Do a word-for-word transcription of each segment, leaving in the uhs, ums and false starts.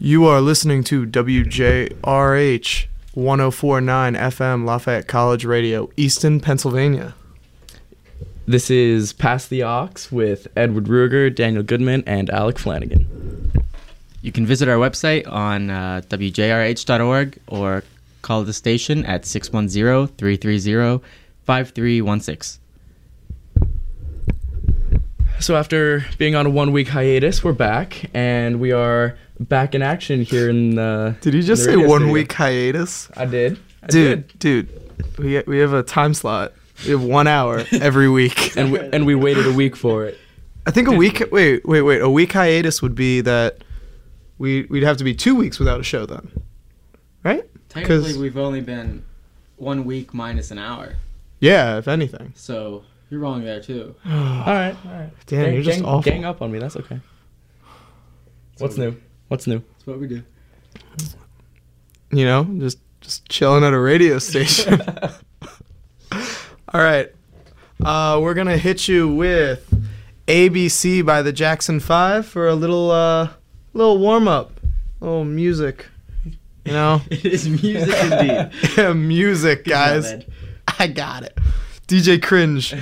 You are listening to W J R H one oh four point nine F M Lafayette College Radio, Easton, Pennsylvania. This is Pass the Aux with Edward Ruger, Daniel Goodman, and Alec Flanagan. You can visit our website on uh, W J R H dot org or call the station at six one zero, three three zero, five three one six. So after being on a one-week hiatus, we're back, and we are back in action here in the Did you just say one week hiatus? I did. I dude, did. dude, we we have a time slot. We have one hour every week. and we, and we waited a week for it. I think a week, wait, wait, wait, a week hiatus would be that we, we'd have to be two weeks without a show then, right? Technically, we've only been one week minus an hour. Yeah, if anything. So you're wrong there, too. all right, all right. Damn, gang, you're just gang, awful. Gang up on me, that's okay. What's new? What's new? That's what we do. You know, just just chilling at a radio station. All right. Uh, we're going to hit you with A B C by the Jackson five for a little uh, little warm-up, little music, you know? It is music indeed. Yeah, music, guys. I got it. D J Cringe.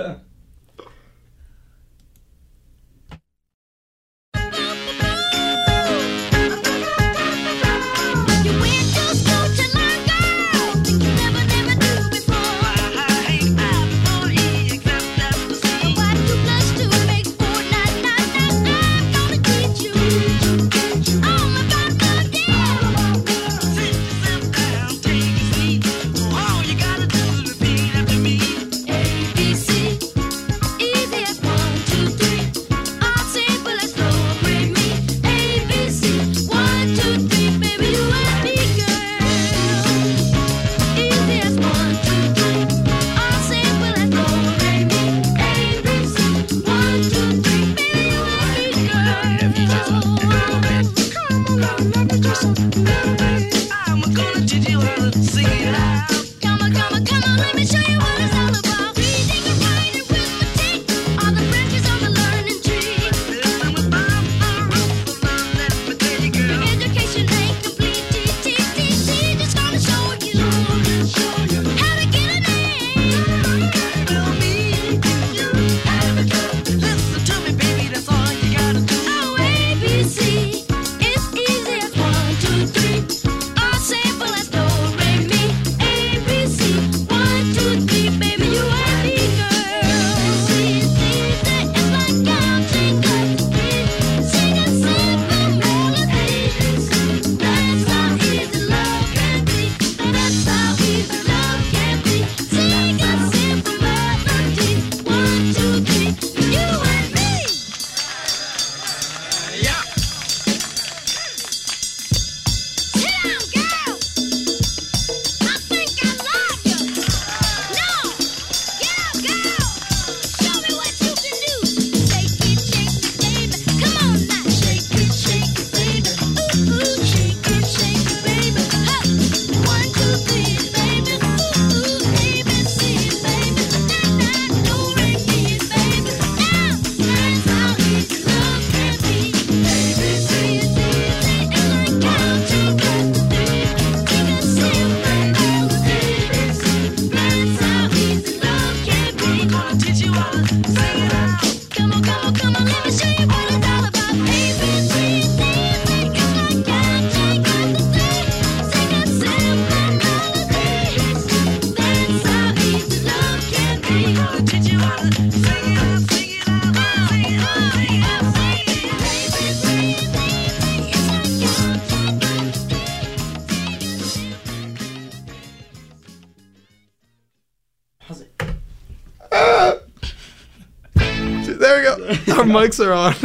Our mics are on.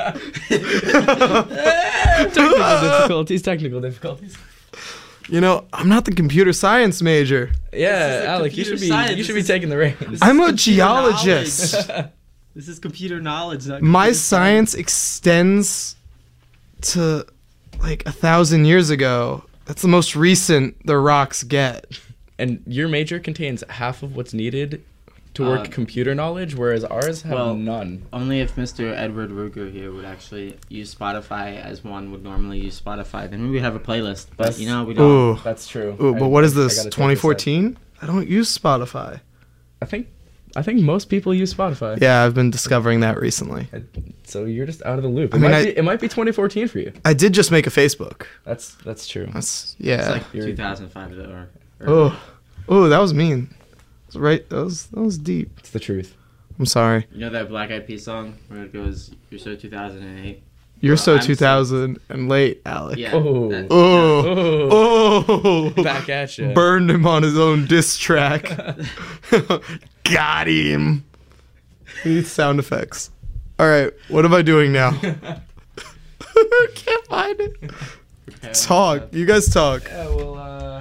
Technical difficulties, technical difficulties. You know, I'm not the computer science major. Yeah, Alec, you should be science. you should This be taking the reins. I'm a computer geologist. This is computer knowledge. Not My computer science extends to like a thousand years ago. That's the most recent the rocks get. And your major contains half of what's needed to work Uh, computer knowledge, whereas ours have well, none. Only if Mister Edward Ruger here would actually use Spotify as one would normally use Spotify. Then we would have a playlist. But, That's- you know, we don't. Ooh. That's true. Ooh, I- but what is I this? gotta take twenty this out. fourteen? I don't use Spotify. I think I think most people use Spotify. Yeah, I've been discovering that recently. So you're just out of the loop. It I mean, might I- be, it might be twenty fourteen for you. I did just make a Facebook. That's that's true. That's It's yeah. like You're- two thousand five or, or Oh, oh, that was mean. That's right. That was that was deep. It's the truth. I'm sorry. You know that Black Eyed Peas song where it goes, "You're so two thousand eight." You're Well, so I'm so- two thousand and late, Alec. Yeah. Oh. that- Oh, Oh, oh, back at you. burned him on his own diss track. Got him. We need sound effects. All right, what am I doing now? Can't find it. Prepare Talk. myself. You guys talk. Yeah, well, uh,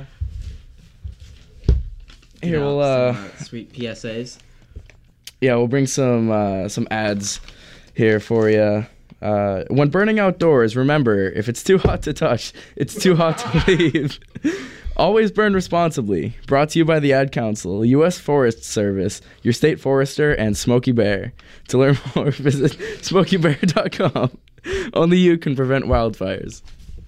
You here know, we'll uh, some, uh, sweet P S As. yeah, we'll bring some uh, some ads here for you. Uh, when burning outdoors, remember, if it's too hot to touch, it's too hot to leave. Always burn responsibly. Brought to you by the Ad Council, U S Forest Service, your state forester, and Smokey Bear. To learn more, visit smokey bear dot com. Only you can prevent wildfires.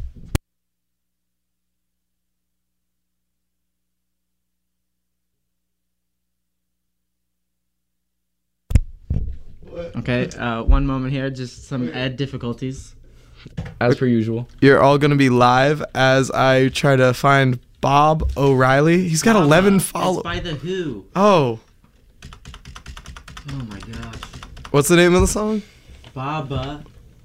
Okay, uh, one moment here, just some ad difficulties. As per usual. You're all gonna be live as I try to find Bob O'Reilly. He's got Baba, eleven it's followers. by The Who. Oh, Oh my gosh. what's the name of the song? Baba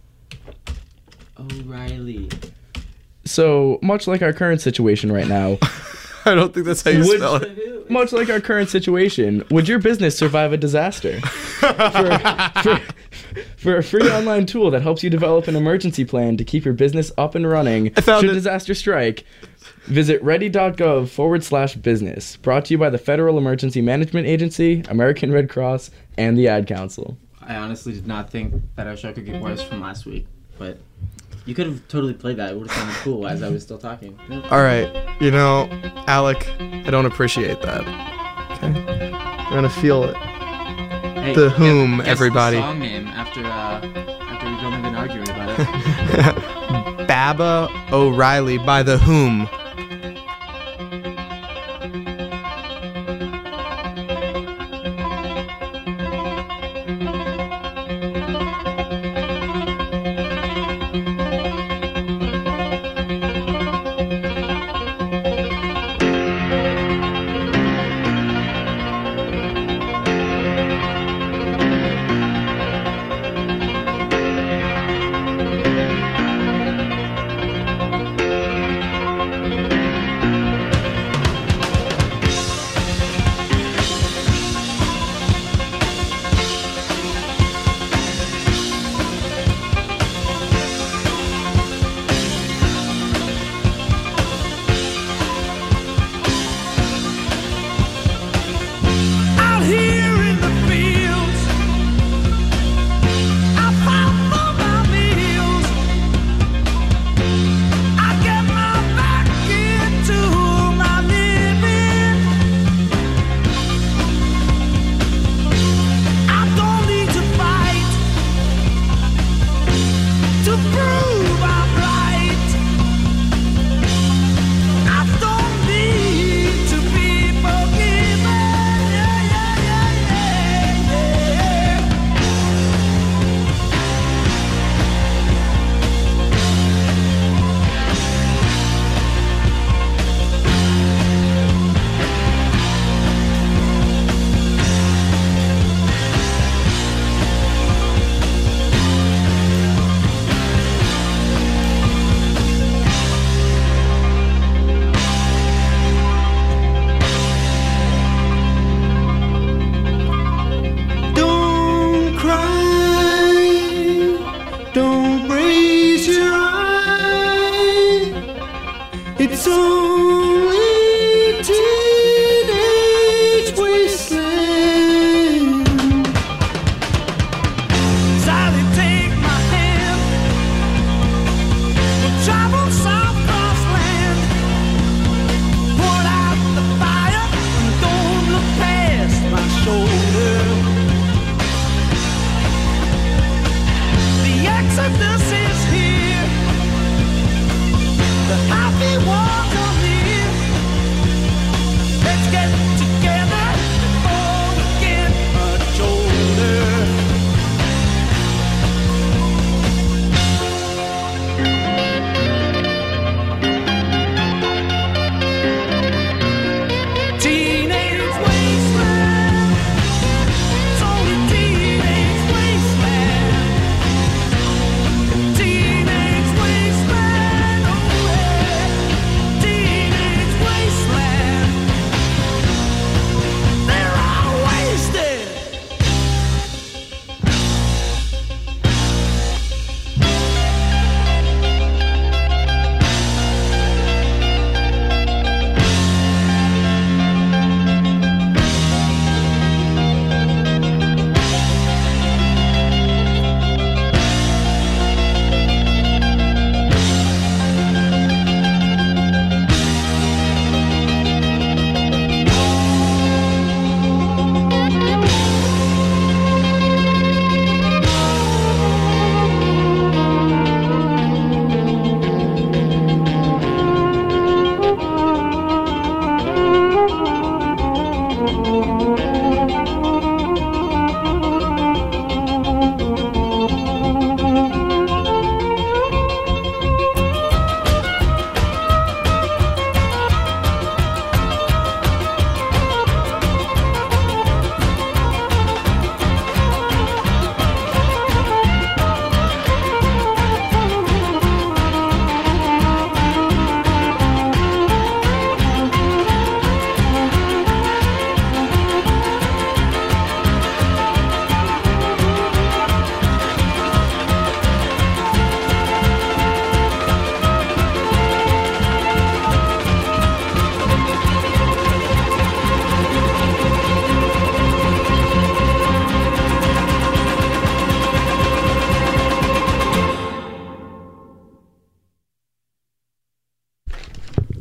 O'Reilly. So, much like our current situation right now, I don't think that's how you Would- spell The it. Who. much like our current situation, would your business survive a disaster? for, for, for a free online tool that helps you develop an emergency plan to keep your business up and running I found should it. disaster strike, visit ready.gov forward slash business. Brought to you by the Federal Emergency Management Agency, American Red Cross, and the Ad Council. I honestly did not think that our show could get worse from last week, but you could have totally played that. It would have sounded cool as I was still talking. All right, you know, Alec, I don't appreciate that. Okay, you're gonna feel it. Hey, The guess- Whom, guess everybody. The song name after uh, after we've only been arguing about it. Baba O'Reilly by The Whom.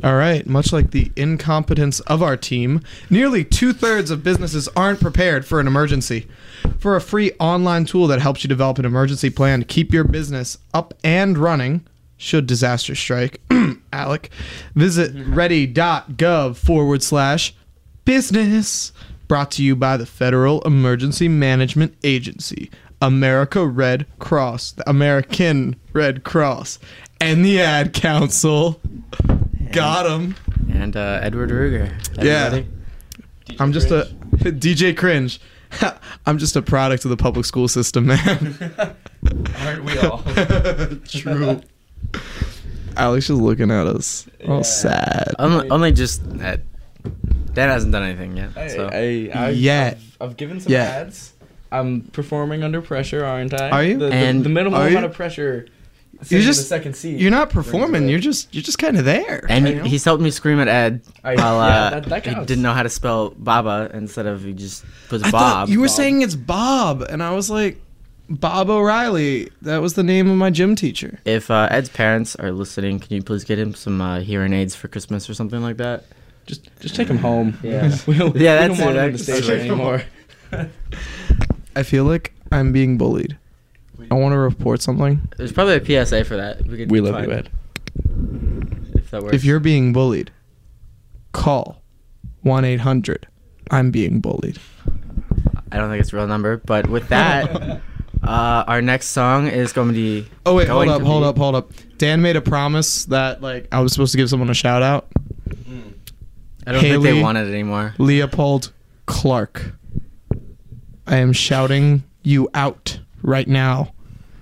All right. Much like the incompetence of our team, nearly two-thirds of businesses aren't prepared for an emergency. For a free online tool that helps you develop an emergency plan to keep your business up and running, should disaster strike, Alec, visit ready.gov forward slash business. Brought to you by the Federal Emergency Management Agency, America Red Cross, the American Red Cross, and the Ad Council. Got him. And uh, Edward Ruger. Yeah. Everybody? I'm just a D J Cringe. I'm just a product of the public school system, man. Aren't we all? True. Alex is looking at us. All Yeah. sad. Only, only just that. Dad hasn't done anything yet. I, So. I, I, Yet. I've, I've given some Yeah. ads. I'm performing under pressure, aren't I? Are you? The, the, And- the minimal Are you? amount of pressure. Sitting just- in the second seat. You're not performing. Brings it. You're just you're just kind of there. And I know. he, he's helped me scream at Ed I- while yeah, uh, that- that he counts. didn't know how to spell Baba instead of he just puts I Bob. thought you were Bob. saying it's Bob, and I was like, Bob O'Reilly. That was the name of my gym teacher. If uh, Ed's parents are listening, can you please get him some uh, hearing aids for Christmas or something like that? Just, just take him home. Yeah. we don't, Yeah, we that's don't want it. him in the That's- station Take him anymore. I feel like I'm being bullied. I want to report something. There's probably a P S A for that. We, could We love find- you, Ed. If that works. If you're being bullied, call one eight hundred I'm being bullied. I don't think it's a real number, but with that, uh, our next song is going to be. Oh wait, hold going up, to hold be- up, hold up. Dan made a promise that like I was supposed to give someone a shout out. I don't think Haley. they want it anymore. Leopold Clark. I am shouting you out right now.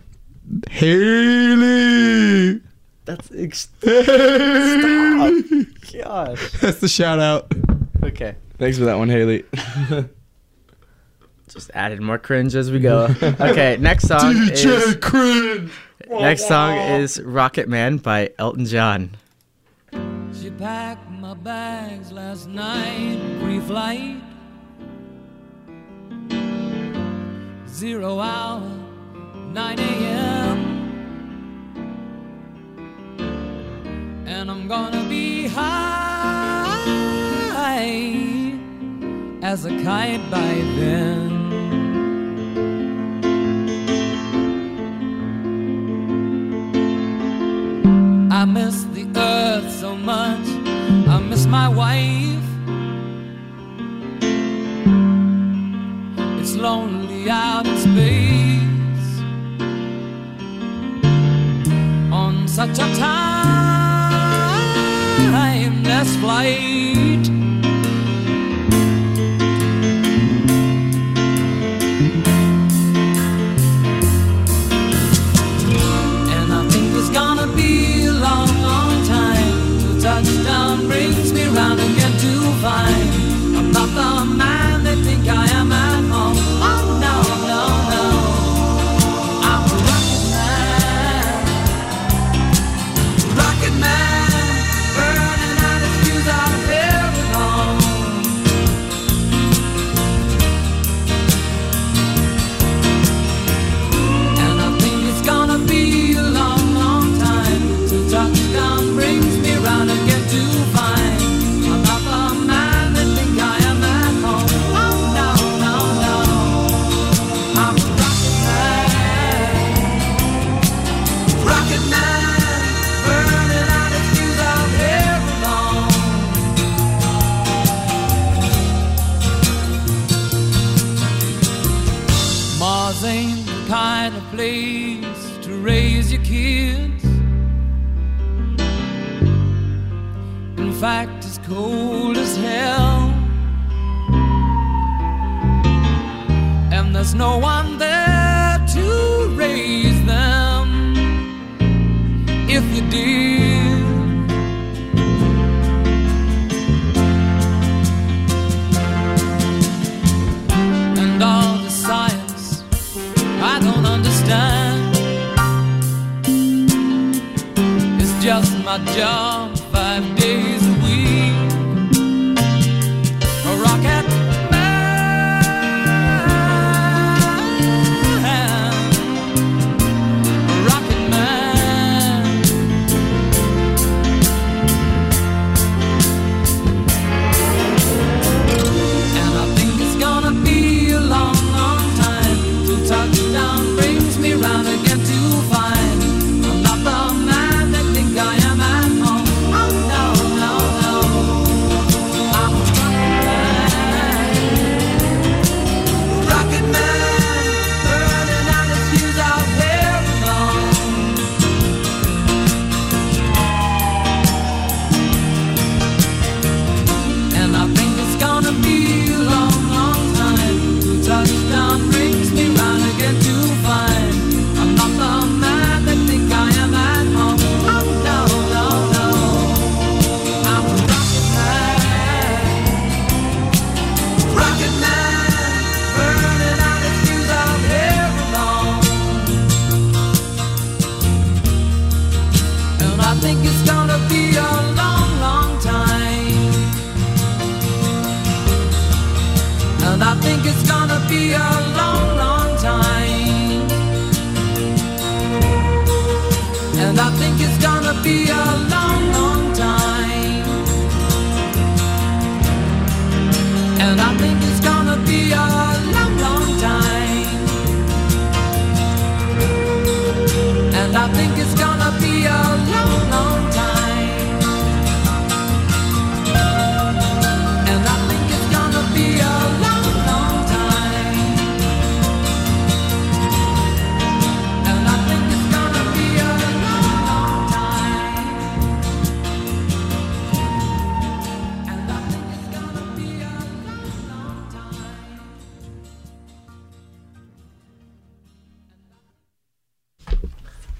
Haley. That's ex- Haley. gosh. That's the shout out. Okay. Thanks for that one, Haley. Just added more cringe as we go. Okay, next song D J is Cringe. next song is Rocket Man by Elton John. She packed my bags last night, pre-flight. Zero hour, nine a.m. And I'm gonna be high as a kite by then. I miss the earth so much, I miss my wife. It's lonely out in space on such a timeless flight. And I think it's gonna be a long, long time till touchdown brings me round again to find I'm not the man they think I am at home. Oh no, no, no, I'm a rocket man, rocket man, burning out his fuse out of every home. And I think it's gonna be a long, long time till touchdown brings me round again to find I'm not the man they think I am at home. Oh no, no, no, I'm a rocket man, rocket man, burning out his fuse out every long. Mars ain't the kind of place to raise your kids. In fact, it's cold as hell. And there's no one there to raise them. If you did, and all the science I don't understand. It's just my job five days a week. A rocket man, a rocket man.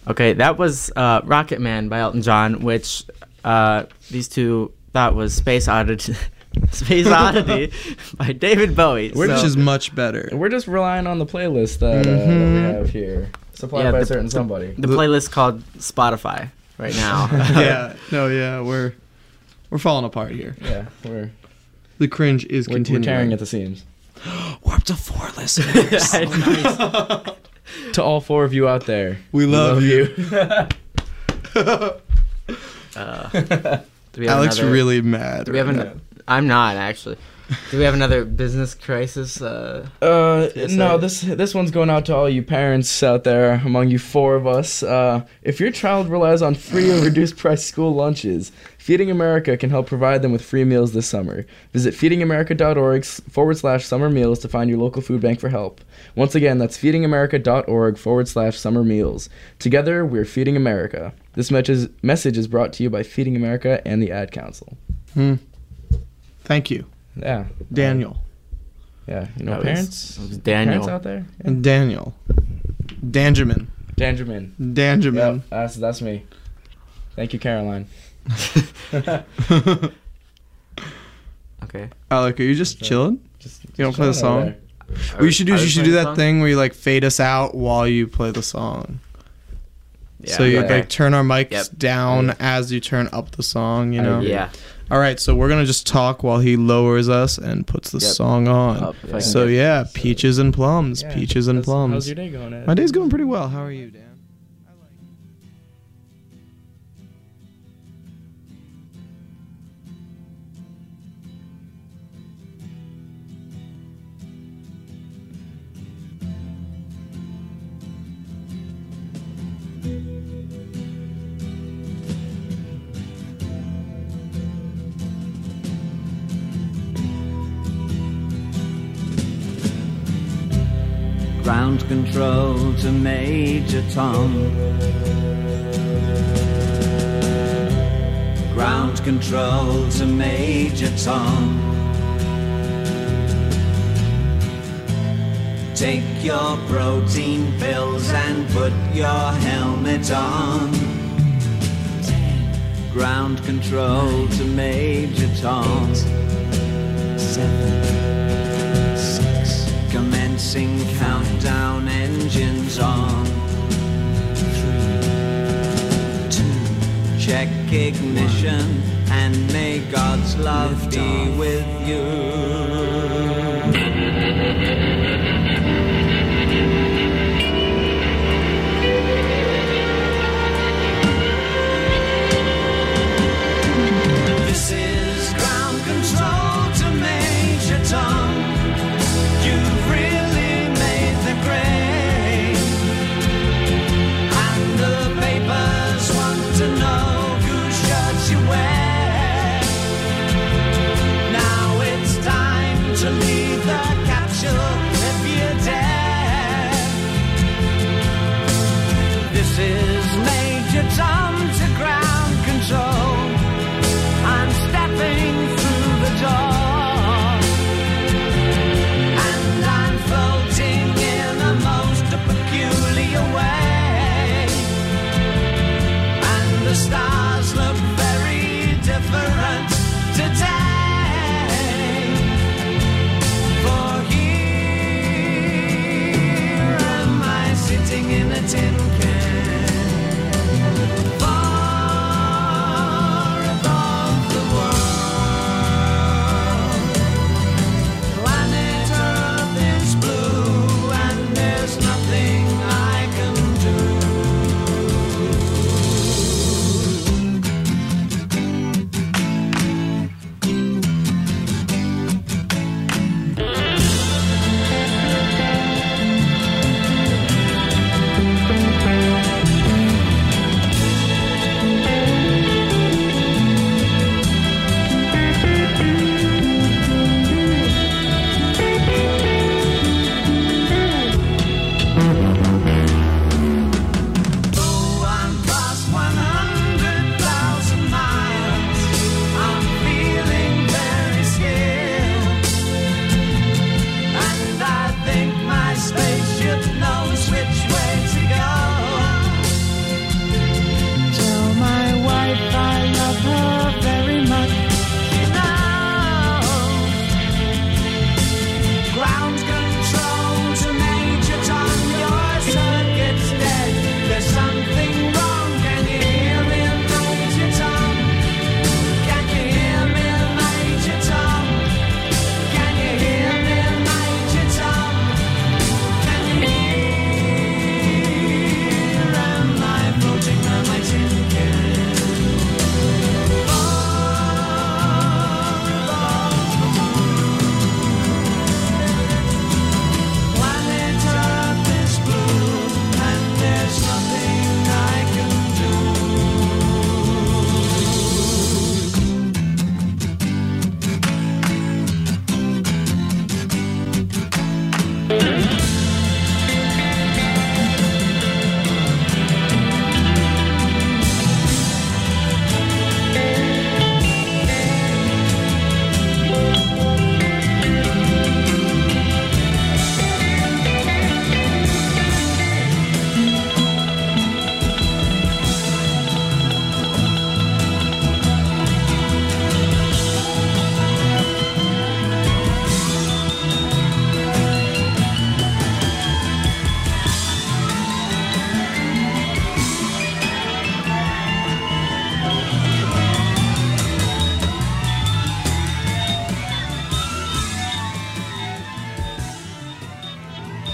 Okay, that was uh, Rocket Man by Elton John, which uh, these two thought was Space Oddity, Space Oddity by David Bowie. We're Which So- is much better. We're just relying on the playlist that, uh, that Mhm. we have here, supplied Yeah, by a the- certain the- somebody. The playlist called Spotify right now. Yeah. No. Yeah. We're we're falling apart here. Yeah, we're The cringe is we're, we're continuing. tearing at the seams. We're up to four listeners. To all four of you out there, We love you. Uh, do we have Alex another- really mad. Do we have right an, I'm not actually. Do we have another business crisis? Uh, Uh, Yes, no, sir. this this one's going out to all you parents out there, among you four of us. Uh, if your child relies on free or reduced price school lunches, Feeding America can help provide them with free meals this summer. Visit feedingamerica.org forward slash summer meals to find your local food bank for help. Once again, that's feedingamerica.org forward slash summer meals. Together, we're Feeding America. This message message is brought to you by Feeding America and the Ad Council. Hmm. Thank you, Yeah, Daniel. yeah, you know that was- parents, that was parents Daniel. out there. And Daniel. Danjamin. Danjamin. Danjamin. Yep, that's that's me. Thank you, Caroline. Okay. Alec, are you just chilling? Just, You don't play the chilling over song? there. What you should do Are is we you should playing do the that song? thing where you like fade us out while you play the song. Yeah, so you okay. like turn our mics Yep. down as you turn up the song, you I know? agree. Yeah. All right, so we're going to just talk while he lowers us and puts the Yep. song on. Up, if I can So get- yeah, peaches and plums, Yeah, peaches and how's- plums. How's your day going, Ed? My day's going pretty well. How are you, Dan? Ground control to Major Tom. Ground control to Major Tom. Take your protein pills and put your helmet on. Ground control to Major Tom. Seven. Commencing countdown, engines on. Three, two, check ignition, and may God's love be with you. This is ground control to Major Tom. You've really made the grade, and the papers want to know whose shirts you wear. Now it's time to leave.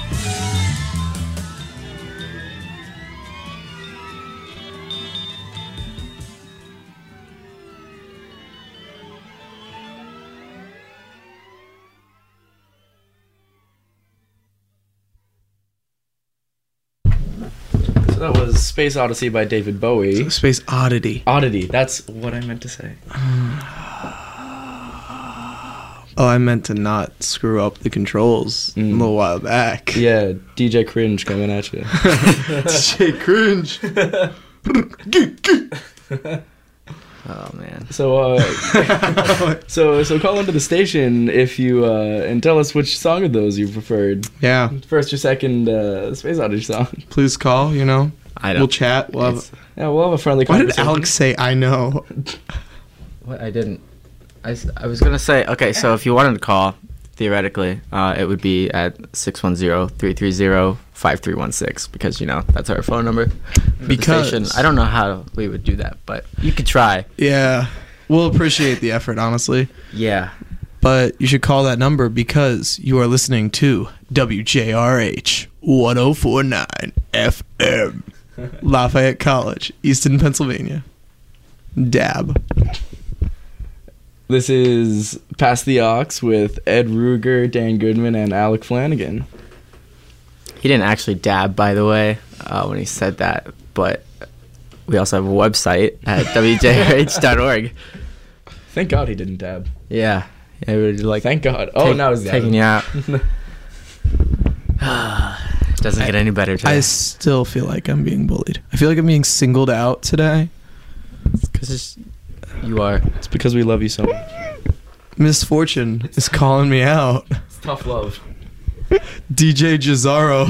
So that was Space Odyssey by David Bowie. Space Oddity. Oddity, that's what I meant to say. Oh, I meant to not screw up the controls Mm. a little while back. Yeah, D J Cringe coming at you. Shit, cringe. Oh man. So, uh, so, so call into the station if you uh, and tell us which song of those you preferred. Yeah, First or second uh, Space Odyssey song. please call. You know, I don't. we'll chat. We'll have. It's- Yeah, we'll have a friendly Why did conversation. Alex say I know? What I didn't. I, s- I was gonna say okay. So if you wanted to call, theoretically, uh, it would be at six one zero, three three zero, five three one six because you know that's our phone number. for the Because- station. I don't know how we would do that, but you could try. Yeah, we'll appreciate the effort, honestly. Yeah. But you should call that number because you are listening to W J R H one oh four point nine F M, Lafayette College, Easton, Pennsylvania. Dab. This is Pass the Aux with Ed Ruger, Dan Goodman, and Alec Flanagan. He didn't actually dab, by the way, uh, when he said that, but we also have a website at w j r h dot org. Thank God he didn't dab. Yeah. I would like Thank God. Oh, take- now he's taking you out. Doesn't get any better today. I still feel like I'm being bullied. I feel like I'm being singled out today. Because you are. It's because we love you so much. Misfortune is calling me out. It's tough love. D J Jazaro.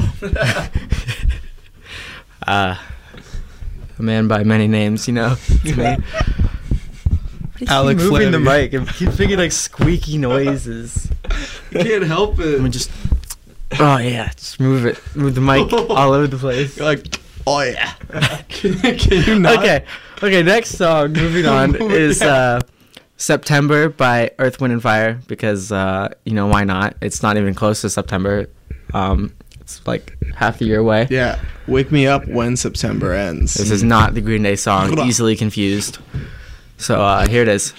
Uh, a man by many names, you know. To me. Alec moving the Flavey. mic and keep making like squeaky noises. I can't help Let me it. just. Oh yeah, just move it. Move the mic all over the place. You're like, oh yeah. can, can you not? Okay, okay. Next song, moving on, is uh, "September" by Earth, Wind and Fire because uh, you know why not? It's not even close to September. Um, it's like half the year away. Yeah. Wake me up when September ends. This is not the Green Day song. Easily confused. So uh, here it is.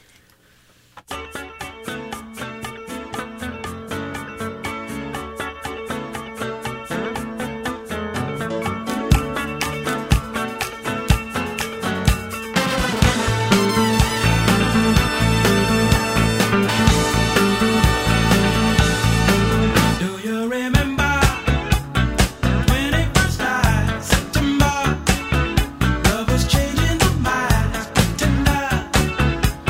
Do you remember when it first started? September, love was changing the mind. Pretender,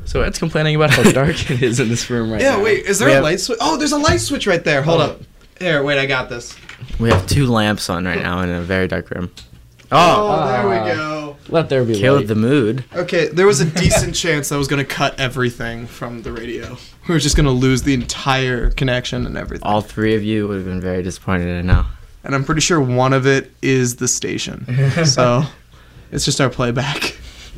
So Ed's complaining about how dark it is in this room right Yeah, now. wait, is there We a have- light switch? Oh, there's a light switch right there. Hold Oh. up. Here, wait, I got this. We have two lamps on right now in a very dark room. Oh, Oh, there we Ah. go. Let there be killed light. the mood. Okay, there was a decent chance I was going to cut everything from the radio. We were just going to lose the entire connection and everything. All three of you would have been very disappointed in now. And I'm pretty sure one of it is the station. So it's just our playback.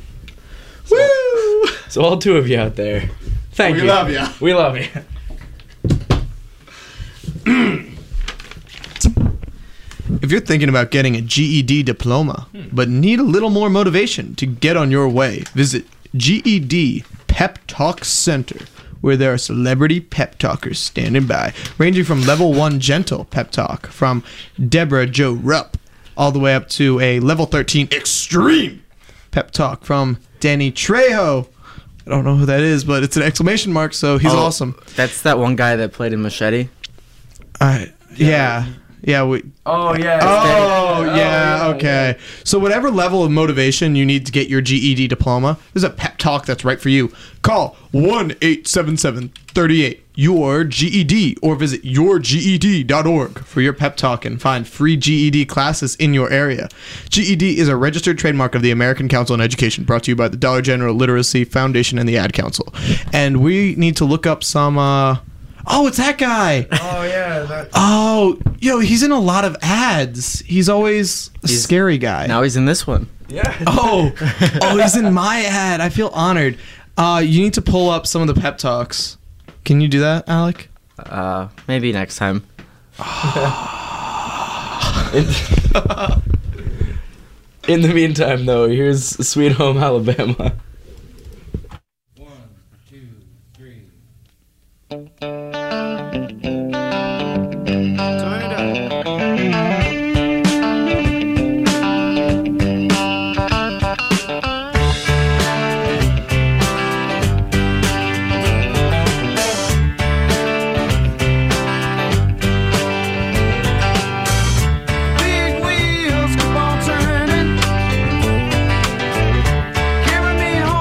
Woo! So all two of you out there, thank We you. love ya. We love you. If you're thinking about getting a G E D diploma, but need a little more motivation to get on your way, visit G E D Pep Talk Center, where there are celebrity pep talkers standing by, ranging from level one gentle pep talk from Deborah Jo Rupp, all the way up to a level thirteen extreme pep talk from Danny Trejo. I don't know who that is, but it's an exclamation mark, so he's Oh, awesome. That's that one guy that played in Machete. Uh, yeah, yeah, we. Oh yeah. Oh, yeah, yeah, okay. So whatever level of motivation you need to get your G E D diploma, there's a pep talk that's right for you. Call one eight seven seven, three eight, your G E D or visit your G E D dot org for your pep talk and find free G E D classes in your area. G E D is a registered trademark of the American Council on Education, brought to you by the Dollar General Literacy Foundation and the Ad Council. And we need to look up some uh Oh, it's that guy. Oh yeah. That- Oh, yo, he's in a lot of ads. He's always a He's- scary guy. Now he's in this one. yeah. Oh, oh, he's in my ad. I feel honored. Uh, you need to pull up some of the pep talks. Can you do that, Alec? Uh, maybe next time. In the meantime, though, here's Sweet Home Alabama. Big wheels keep on turning, carry me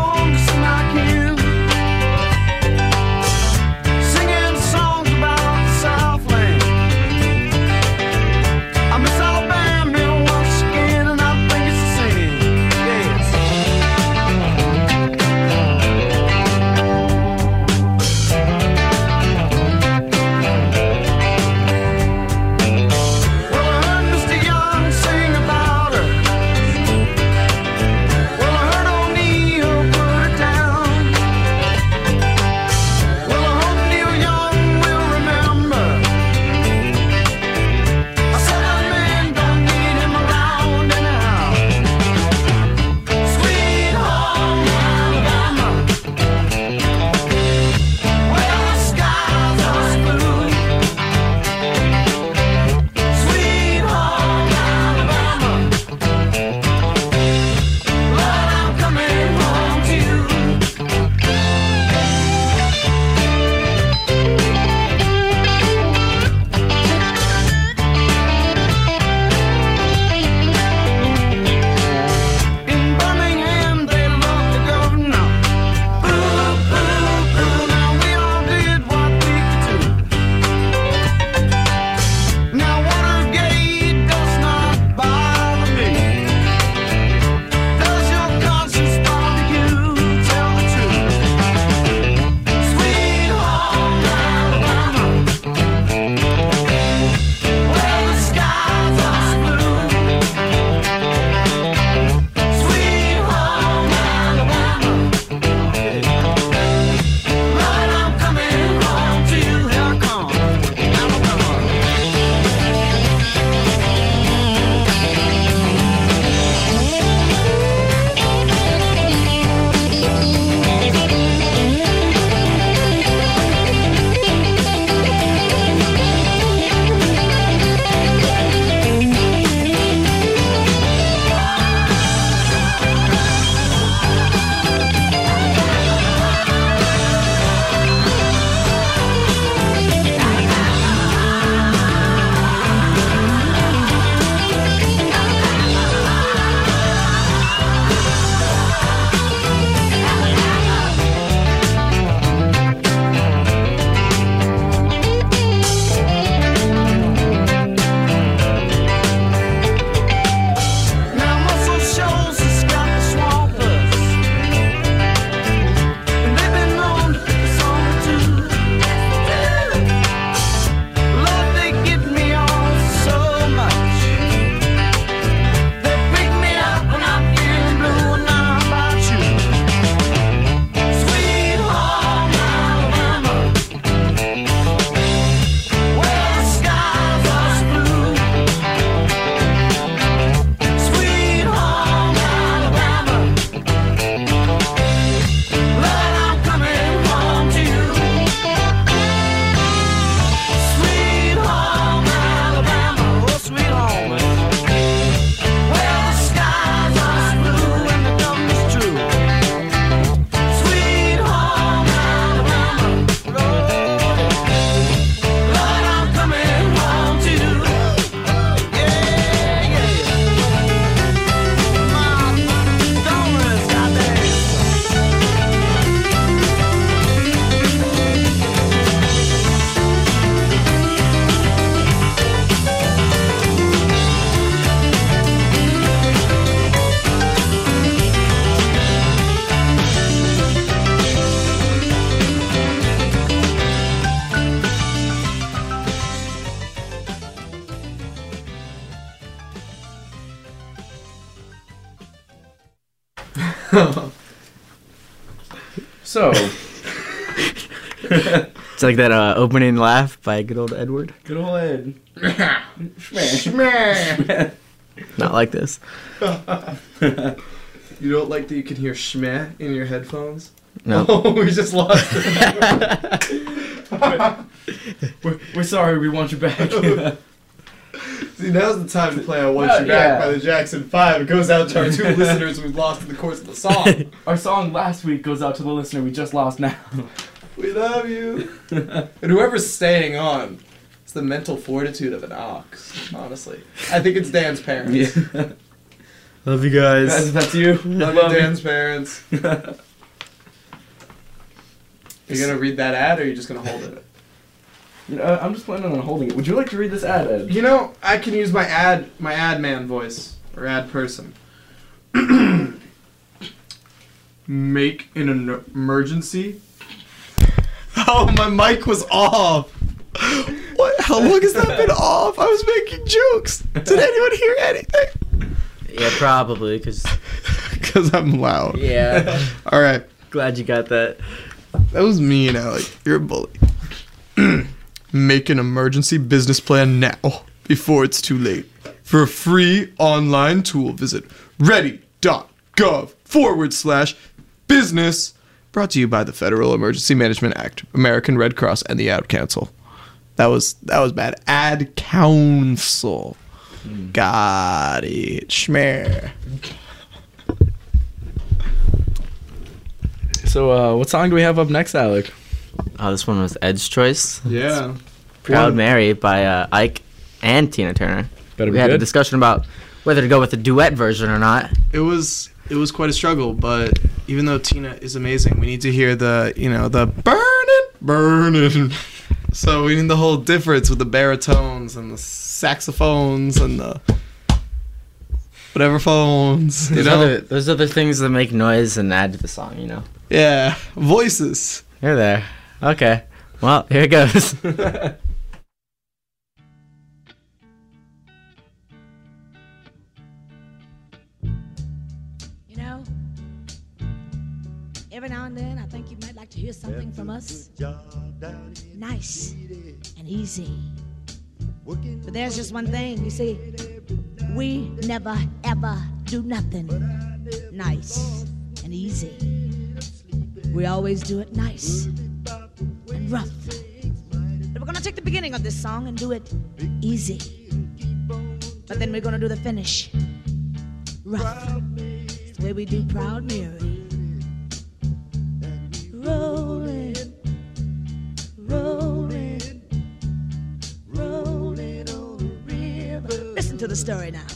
So, It's like that uh, opening laugh by good old Edward. good old Ed. Not like this. You don't like that you can hear schmeh in your headphones? No. Oh, we just lost it. we're, we're sorry, we want you back. See, now's the time to play I Want Uh, You Back yeah. by the Jackson five. It goes out to our two listeners we've lost in the course of the song. Our song last week goes out to the listener we just lost now. We love you. And whoever's staying on, it's the mental fortitude of an ox, honestly. I think it's Dan's parents. Yeah. Love you That's, guys. that's you. Love you, Dan's parents. You gonna read that ad, or are you just gonna hold it? Uh, I'm just planning on holding it. Would you like to read this ad, Ed? You know, I can use my ad, my ad man voice, or ad person. Make an en- emergency. Oh, my mic was off. What? How long has that been off? I was making jokes. Did anyone hear anything? Yeah, probably, because... Because I'm loud. Yeah. All right. Glad you got that. That was mean, Alec. You're a bully. Make an emergency business plan now, before it's too late. For a free online tool, visit ready.gov forward slash business. Brought to you by the Federal Emergency Management Act, American Red Cross, and the Ad Council. That was that was bad. Ad Council. Mm. Got it. Schmear. So, uh, what song do we have up next, Alec? Oh, this one was Ed's choice. Yeah. Proud One- Mary by uh, Ike and Tina Turner. Better we be had a good. discussion about whether to go with the duet version or not. It was it was quite a struggle, but even though Tina is amazing, we need to hear the, you know, the burnin', burnin'. So we need the whole difference with the baritones and the saxophones and the whatever phones. You There's know? other, there's other things that make noise and add to the song, you know. Yeah, voices. You're there. Okay. Well, here it goes. You know, every now and then I think you might like to hear something from us. Nice and easy. But there's just one thing, you see, we never ever do nothing nice and easy. We always do it nice and rough. But we're gonna take the beginning of this song and do it easy. But then we're gonna do the finish rough. It's the way we do Proud Mary. Rolling, rolling, rolling on the river. Listen to the story now.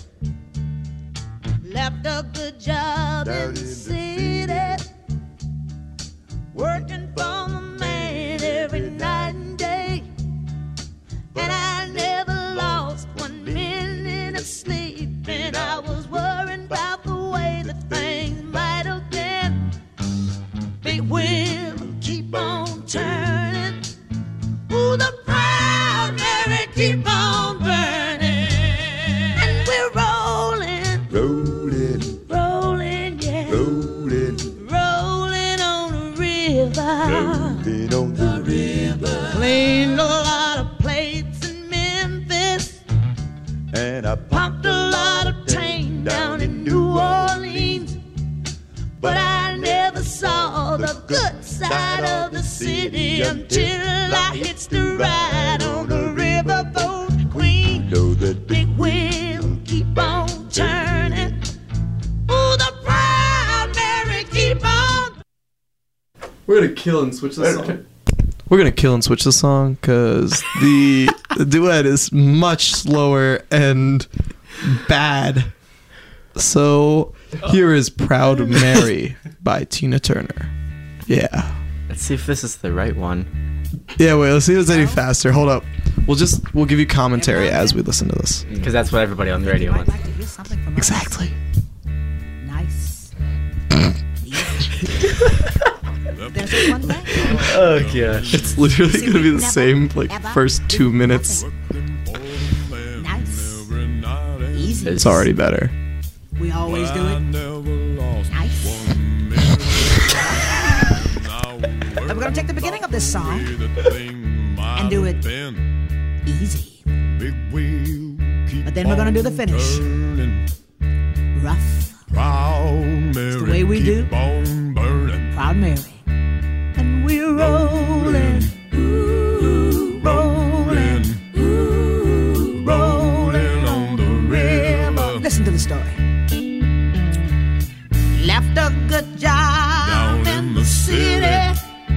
Left a good job in the city, working for the man every night and day. And I never lost one minute of sleep. And I was worrying about the way that things might have been. Big wheel keep on turning. Ooh, the Proud Mary keep on burning. And we're rolling, Rolling, rolling, yeah, rolling, rolling on the river. rolling on the river. Cleaned a lot of plates in Memphis. And I Pumped a lot of tang down in New Orleans. But I never saw the good side of the city until I hitched the ride on the riverboat queen. know that Big wheel keep on turning. Ooh, the Proud Mary keep on. We're gonna kill and switch the song. We're gonna kill and switch the song because the, the duet is much slower and bad. So here is Proud Mary by Tina Turner. Yeah. Let's see if this is the right one. Yeah, wait, let's see if it's any faster. Hold up. We'll just we'll give you commentary as we listen to this. Because that's what everybody on the radio I'd wants. like to hear something from us. Exactly. Nice. There's just one thing. Oh, gosh. It's literally See, gonna be we the never, same like ever first do two minutes. nothing. Nice. Easy. It's already better. We always do it. Nice. gonna take the beginning of this song and do it easy. But then we're gonna do the finish. Rough. It's the way we do. Proud Mary. And we're rolling. Ooh, rolling. Ooh, rolling on the river. Listen to the story. Left a good job down in the city,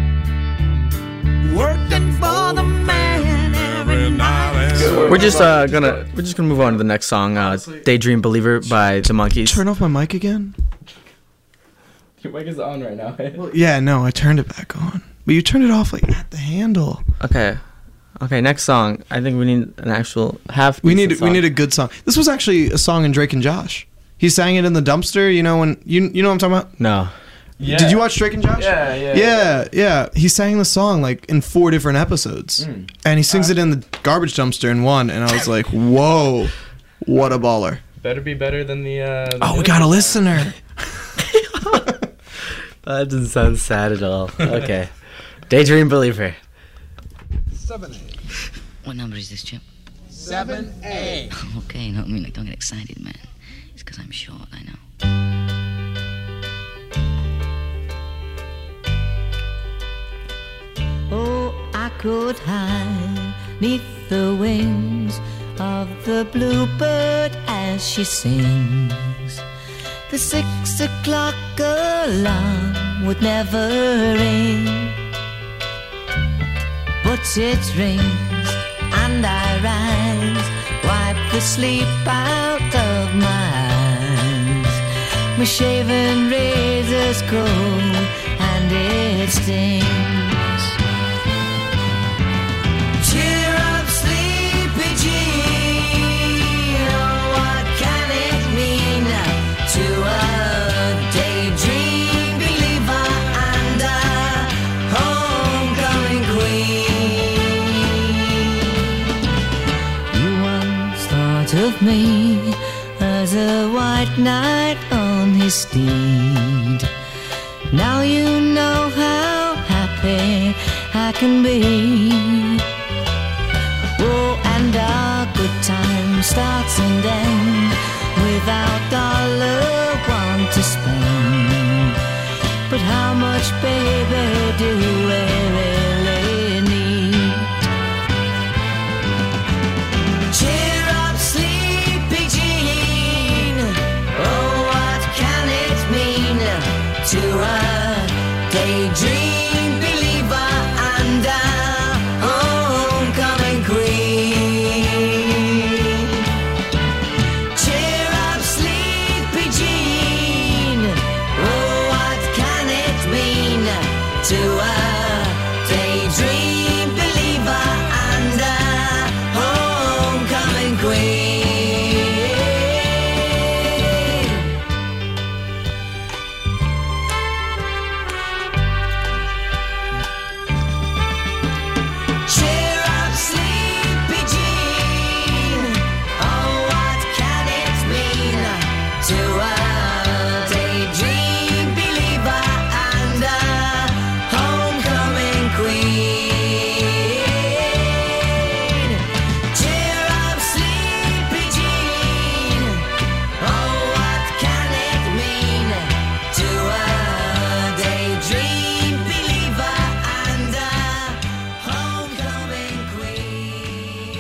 working for the man every night. We're just uh, gonna we're just gonna move on to the next song, uh, "Daydream Believer" by the Monkees. Turn off my mic again. Your mic is on right now. Well, yeah, no, I turned it back on, but you turned it off like at the handle. Okay, okay. Next song. I think we need an actual half. We need we need a good song. This was actually a song in Drake and Josh. He sang it in the dumpster. You know when you you know what I'm talking about? No. Yeah. Did you watch Drake and Josh? Yeah, yeah, yeah, yeah. He sang the song like in four different episodes, Mm. and he sings it in the garbage dumpster in one. And I was like, "Whoa, what a baller!" Better be better than the. Uh, the Oh, we got a listener. That doesn't sound sad at all. Okay, "Daydream Believer." Seven A. What number is this, Chip? Seven A. Okay, no, I mean, like, don't get excited, man. It's because I'm short, I know. Oh, I could hide neath the wings of the bluebird as she sings. The six o'clock alarm would never ring, but it rings and I rise, wipe the sleep out of my eyes. My shaven razor's cold and it stings. Cheer up, sleepy Jean. Oh, what can it mean to a daydream believer and a homecoming queen? You once thought of me as a white knight on his steed. Now you know how happy I can be. Oh, and our good time starts and ends without dollar one to spend. But how much, baby, do we really need? Cheer up, sleepy Jean. Oh, what can it mean to a daydream believer and a homecoming queen? Cheer up, sleepy Jean. Oh, what can it mean to a daydream believer and a homecoming queen? Cheer up, sleepy Jean. Oh, what can it mean to a daydream believer and a homecoming queen? Cheer up, sleepy Jean. Oh, what can it mean to a daydream believer and a homecoming queen?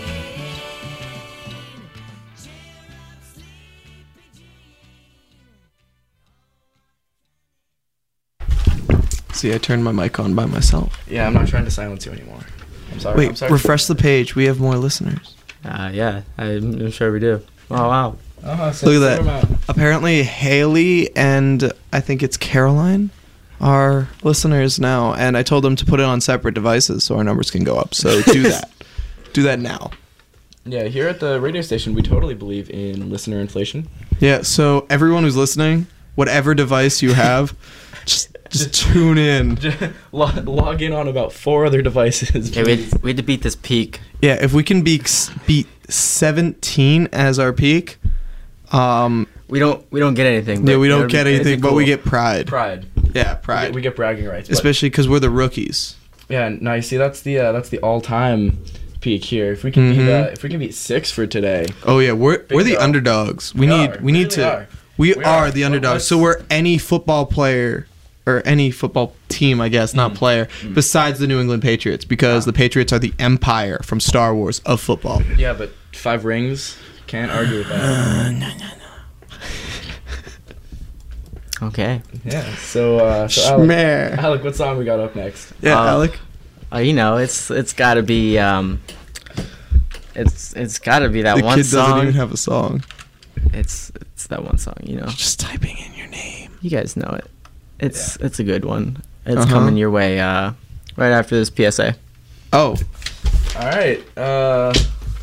See, I turned my mic on by myself. Yeah, I'm not trying to silence you anymore. I'm sorry. Wait, I'm sorry. refresh the page. We have more listeners. Uh, yeah, I'm, I'm sure we do. Oh wow. Uh-huh, Look at that. Apparently, Haley and I think it's Caroline are listeners now, and I told them to put it on separate devices so our numbers can go up. So do that. Do that now. Yeah, here at the radio station, we totally believe in listener inflation. Yeah, so everyone who's listening, whatever device you have, just just tune in. log, log in on about four other devices. Yeah, we had, we had to beat this peak. Yeah, if we can beat beat seventeen as our peak, um, We don't we don't get anything. yeah, but we that don't would get be- anything, it'd be but we cool. get pride. Pride. Yeah, We pride. get, we get bragging rights. But, Especially because we're the rookies. yeah, now you see that's the uh, that's the all-time peak here. If we can beat Mhm. uh, if we can beat six for today, Oh yeah, we're we're the dog. underdogs. We, We need are. we We need really to. are. We, We are are. the Well, underdogs. let's- So we're any football player or any football team, I guess, Mm. not player, besides the New England Patriots, because the Patriots are the empire from Star Wars of football. yeah, but five rings, can't argue with that. Okay. Yeah. So, uh, so Alec, Schmear. Alec, what song we got up next? Yeah, Uh, Alec. Uh, you know, it's it's got to be um, it's it's got to be that The one kid doesn't song. even have a song. It's it's that one song. You know, Just typing in your name. you guys know it. It's it's a good one. It's Uh-huh. coming your way uh, right after this P S A. Oh, All right. Uh,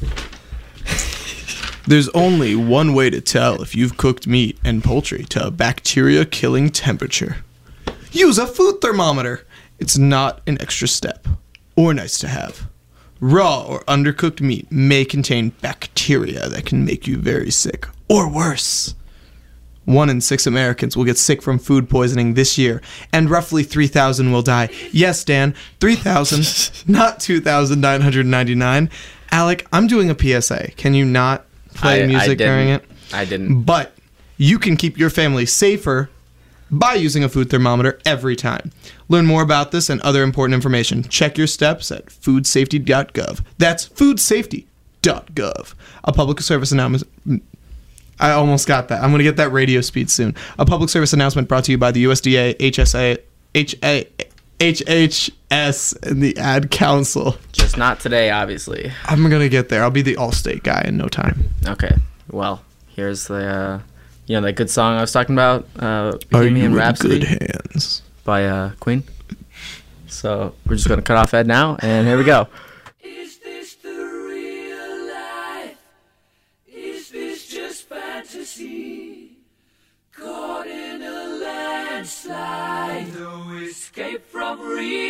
there's only one way to tell if you've cooked meat and poultry to a bacteria-killing temperature. Use a food thermometer. It's not an extra step or nice to have. Raw or undercooked meat may contain bacteria that can make you very sick, or worse. One in six Americans will get sick from food poisoning this year, and roughly three thousand will die. Yes, Dan, three thousand, not two thousand nine hundred ninety-nine. Alec, I'm doing a P S A. Can you not play I- I music during it? didn't. I didn't. But you can keep your family safer by using a food thermometer every time. Learn more about this and other important information. Check your steps at food safety dot gov. That's food safety dot gov. A public service announcement. I almost got that. I'm going to get that radio speed soon. A public service announcement brought to you by the U S D A, H S A, H A, H H S, and the Ad Council. Just not today, obviously. I'm going to get there. I'll be the Allstate guy in no time. Okay. Well, here's the uh, you know that good song I was talking about, uh, Are Bohemian you in Rhapsody good hands? by uh, Queen. So we're just gonna cut off Ed now, and here we go. Is this the real life? Is this just fantasy? Caught in a landslide, no escape from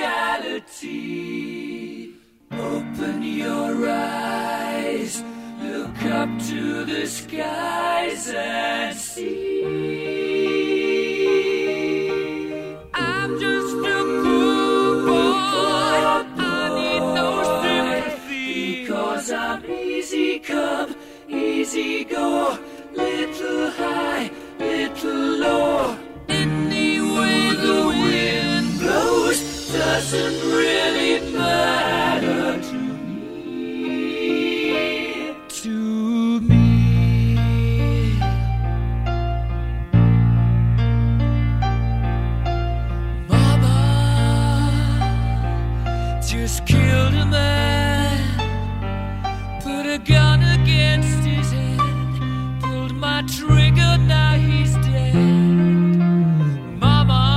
reality. Open your eyes, look up to the skies and see. I'm just a poor boy, I need no sympathy, because I'm easy come, easy go, little high, little low. Any way the wind blows doesn't really matter to me, to me. Mama just killed a man, put a gun against his head, pulled my trigger, now he's dead. Mama,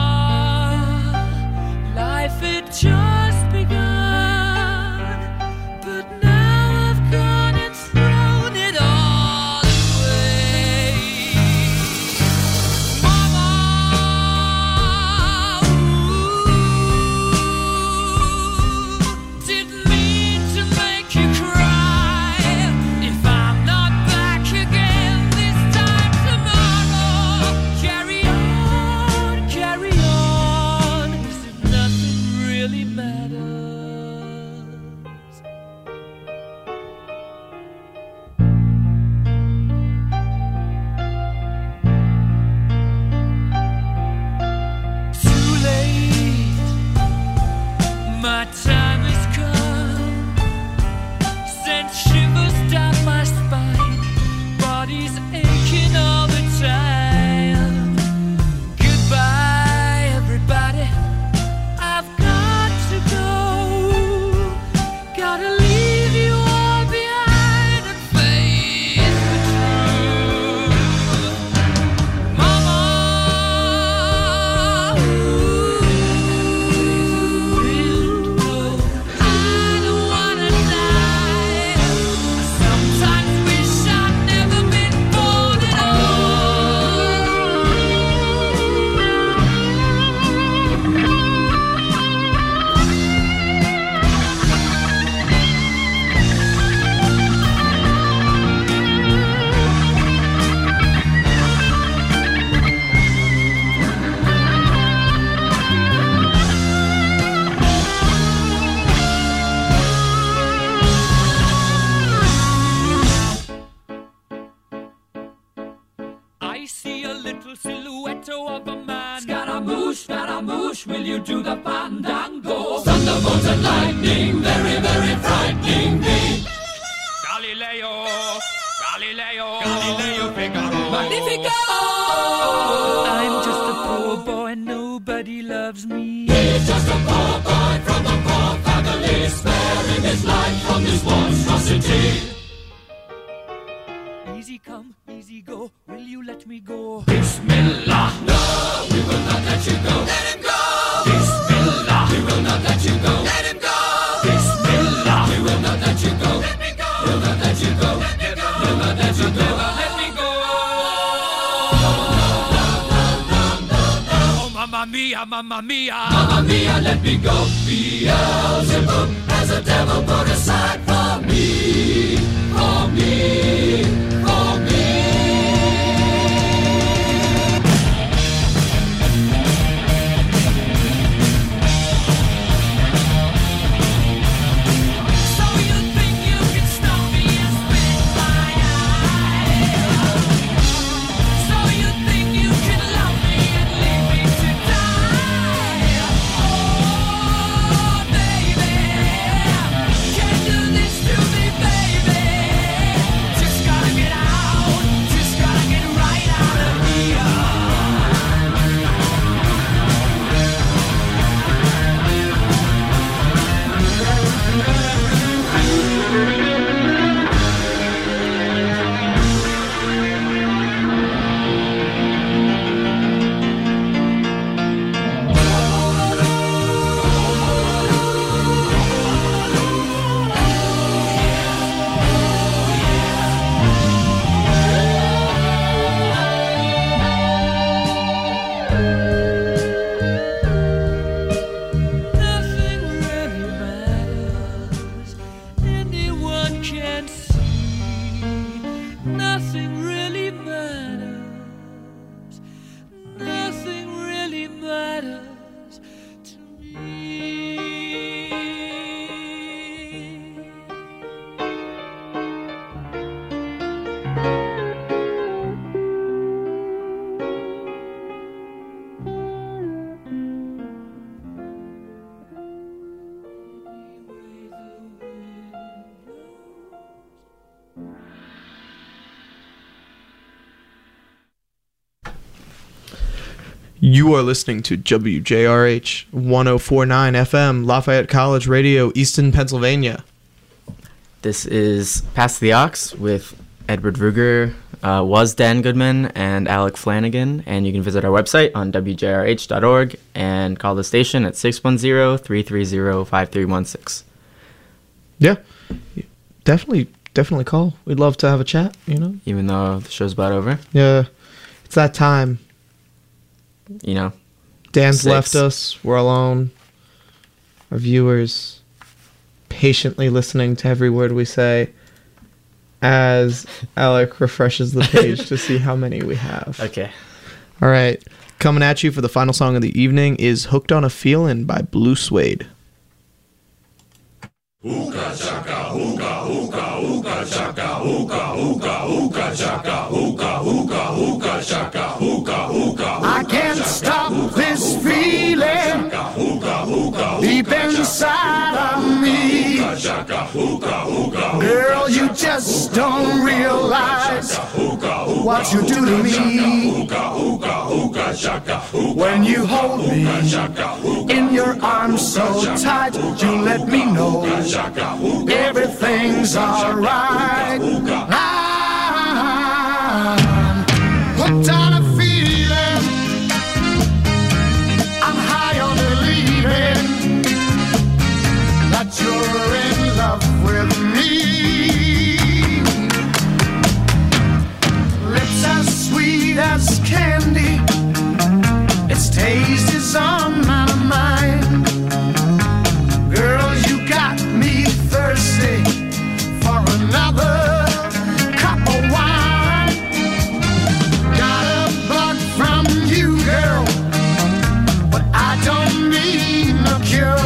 life had just begun, but now I've gone and thrown it all away. Mama, ooh, didn't mean to make you cry. It Scaramouche, will you do the fandango? Thunderbolts and lightning, very, very frightening me. Galileo, Galileo, Galileo Figaro. Magnifico! I'm just a poor boy and nobody loves me. He's just a poor boy from a poor family, sparing his life from this monstrosity. Easy come, easy go, will you let me go? Bismillah, no, we will not let you go. Let him go! Bismillah, we will not let you go. Let him go! Bismillah, we will not let you go. Let me go! We'll not let you go. Let me go! We'll not let you go. Let me go! Oh, mamma mia, mamma mia, mamma mia, let me go. Beelzebub has a devil put aside for me, for me, for me. You are listening to W J R H one oh four point nine F M, Lafayette College Radio, Easton, Pennsylvania. This is Pass the Ox with Edward Ruger, uh, was Dan Goodman, and Alec Flanagan. And you can visit our website on W J R H dot org and call the station at six one zero, three three zero, five three one six. Yeah, definitely, definitely call. We'd love to have a chat, you know? Even though the show's about over. Yeah, it's that time. You know, Dan's six. left us. We're alone. Our viewers patiently listening to every word we say as Alec refreshes the page to see how many we have. Okay. All right. Coming at you for the final song of the evening is Hooked on a Feelin' by Blue Suede. Hookah chaka, hookah, hookah, hookah chaka, hookah, hookah, hookah chaka, hookah, hookah, hookah chaka, hookah, hookah. I can't stop this feeling deep inside of me. Girl, you just don't realize what you do to me. When you hold me in your arms so tight, you let me know everything's alright. I'm hooked on a feeling, I'm high on believing that you're in love with me. Lips as sweet as candy, its taste is on my mind. Girl, you got me thirsty for another cup of wine. Got a bug from you, girl, but I don't need no cure.